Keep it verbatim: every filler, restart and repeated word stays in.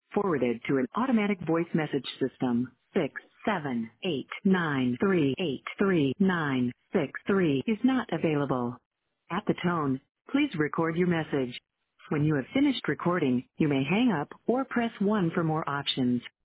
forwarded to an automatic voice message system. Six seven eight nine three eight three nine six three is not available. At the tone, please record your message. When you have finished recording, you may hang up or press one for more options.